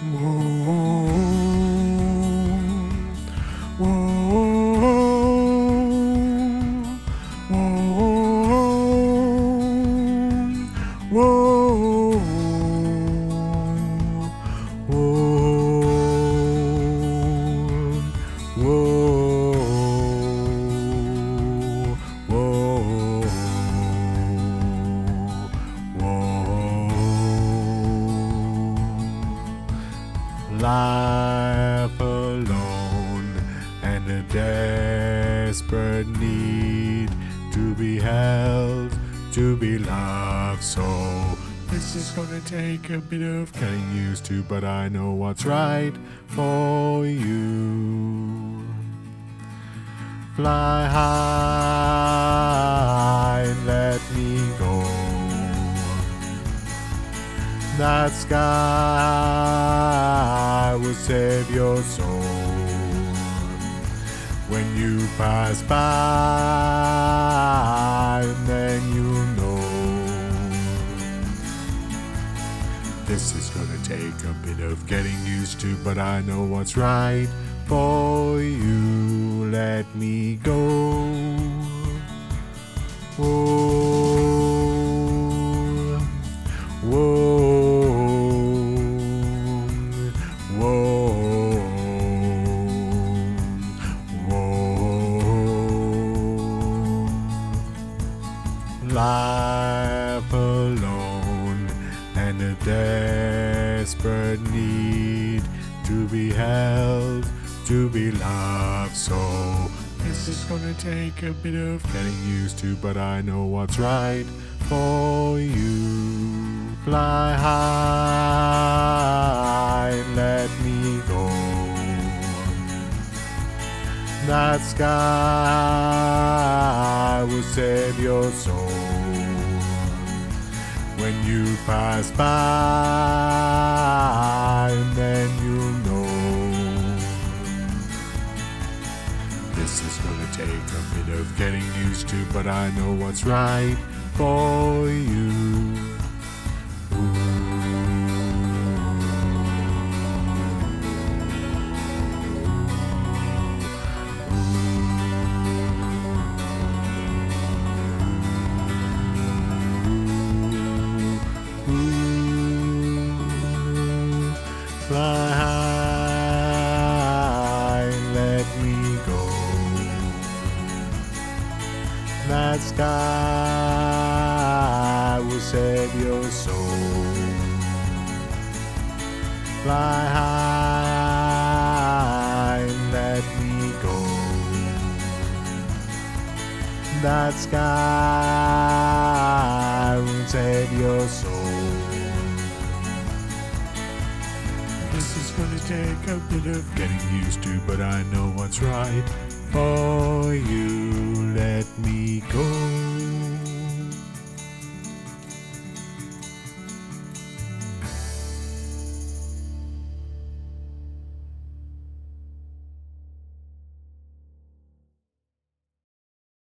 Whoa, whoa, whoa, whoa, life alone and a desperate need to be held, to be loved. So this is gonna take a bit of getting used to, but I know what's right for you. Fly high and let me go. That sky will save your soul when you pass by, and then you'll know. This is gonna take a bit of getting used to, but I know what's right for you. Let me go. Whoa, whoa. Life alone and a desperate need to be held, to be loved. So this is gonna take a bit of getting used to, but I know what's right for you. Fly high and let me go. That sky will save your soul when you pass by, and then you'll know. This is gonna take a bit of getting used to, but I know what's right for you. Fly high and let me go. That sky will save your soul. Fly high and let me go. That sky will save your soul. This is gonna take a bit of getting used to, but I know what's right for you. Let me go.